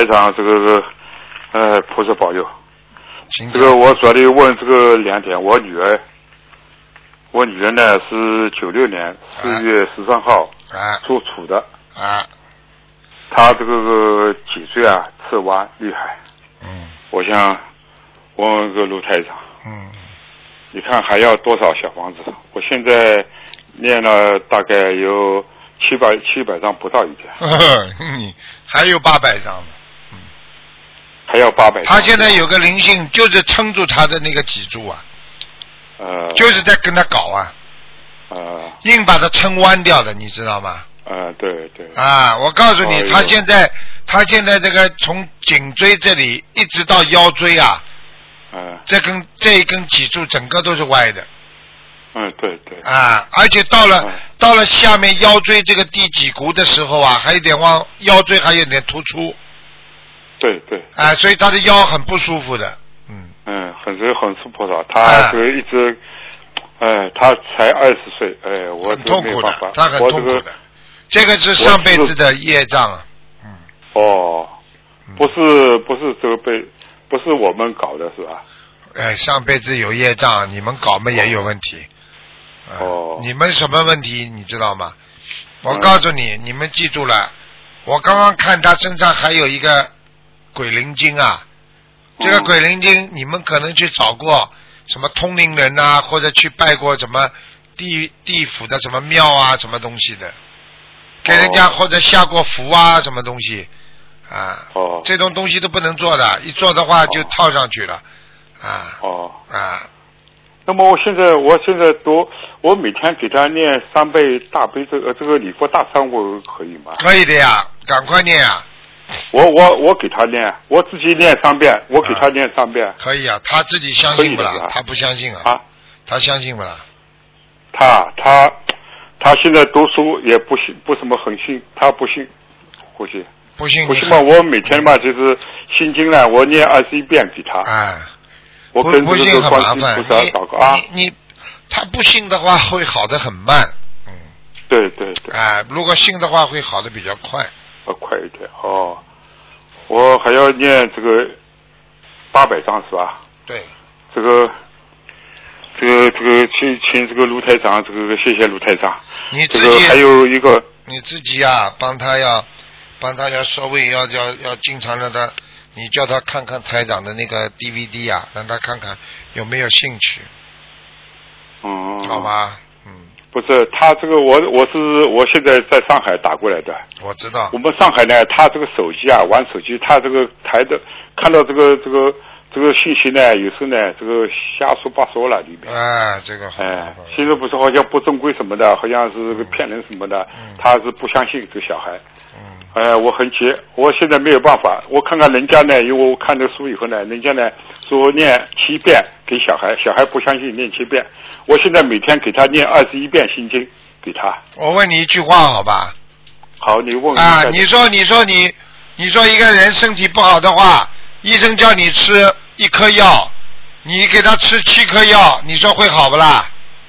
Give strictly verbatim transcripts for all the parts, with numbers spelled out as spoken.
长这个呃菩萨保佑。这个我主要的问这个两点，我女儿，我女儿呢是九六年四月十三号属鼠的， 啊， 她这个脊椎啊侧弯厉害， 嗯， 我想问个卢台长， 嗯， 你看还要多少小房子？我现在念了大概有七百七百张不到一点， 嗯，还有八百张呢。 还要八百。 他现在有个灵性，就是撑住他的那个脊柱啊， 呃， 就是在跟他搞啊， 呃， 硬把他撑弯掉的，你知道吗？ 呃，对对。 啊，我告诉你， 哦、 他现在他现在这个从颈椎这里一直到腰椎啊， 呃， 这根这一根脊柱整个都是歪的。 嗯，对对。 啊，而且到了、 嗯、 到了下面腰椎这个第几骨的时候啊，还有点往腰椎还有点突出。 对对， 啊、呃，所以他的腰很不舒服的，嗯嗯，很是很是不少，他这个一直，哎、呃，他才二十岁，哎、呃，我很痛苦的，他很痛苦的， 这个、这个是上辈子的业障啊，嗯， 哦，不是不是这个辈，不是我们搞的是吧？ 哎，上辈子有业障，你们搞嘛也有问题， 哦、 呃，你们什么问题你知道吗？我告诉你，嗯、你们记住了，我刚刚看他身上还有一个。鬼灵精啊，这个鬼灵精，你们可能去找过什么通灵人啊，或者去拜过什么地地府的什么庙啊，什么东西的，给人家或者下过符啊，什么东西啊， 哦， 这种东西都不能做的，一做的话就套上去了，啊， 哦， 啊。 那么我现在我现在都我每天给他念三倍大悲咒，呃，这个礼佛大忏悔可以吗？ 可以的呀，赶快念呀。 我我我给他念，我自己念三遍，我给他念三遍。 啊、可以啊，他自己相信不啦？他不相信啊。 啊？ 他相信不啦？ 他他他现在读书也不信，不怎么很信，他不信，不信。 不信。 不信嘛，我每天嘛就是心经呢，我念二十一遍给他。 哎。 我跟这个观世音菩萨祷告啊。 你你他不信的话会好得很慢。嗯。 对对对。 哎，如果信的话会好得比较快。 要快一点哦，我还要念这个八百章是吧？ 对。 这个，这个这个请请这个卢台长，这个谢谢卢台长。 你自己、 这个还有一个。 你自己呀、啊，帮他要，帮他要稍微要要要经常让他，你叫他看看台长的那个 D V D 啊，让他看看有没有兴趣。 嗯。 好吗？ 不是他这个我我是我现在在上海打过来的。 我知道。 我们上海呢，他这个手机啊，玩手机，他这个台的看到这个这个这个信息呢，有时候呢，这个瞎说八说了里面。 哎，这个好。 哎，现在不是好像不正规什么的，好像是个骗人什么的， 嗯、 他是不相信这个小孩。 嗯。 哎，我很急，我现在没有办法。我看看人家呢，因为我看这书以后呢，人家呢说念七遍给小孩，小孩不相信念七遍。我现在每天给他念二十一遍心经给他。 我问你一句话好吧？ 好，你问啊，你说你说你你说一个人身体不好的话，医生叫你吃一颗药，你给他吃七颗药，你说会好不啦？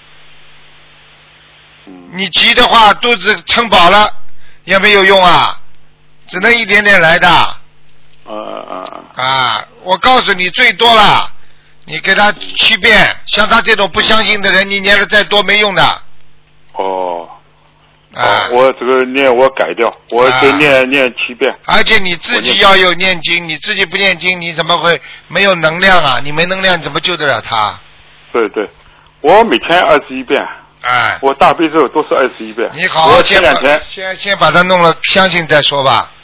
嗯。 你急的话，肚子撑饱了也没有用啊。只能一点点来的。 嗯嗯啊，我告诉你，最多了，你给他七遍。像他这种不相信的人，你念的再多没用的。 哦。 啊。 我这个念我改掉，我得念、啊、念七遍。 而且你自己要有念经，你自己不念经，你怎么会没有能量啊？你没能量，怎么救得了他？ 对对，我每天二十一遍。 哎。 我大悲咒都是二十一遍。 你好好我前两天先先把它弄了，相信再说吧。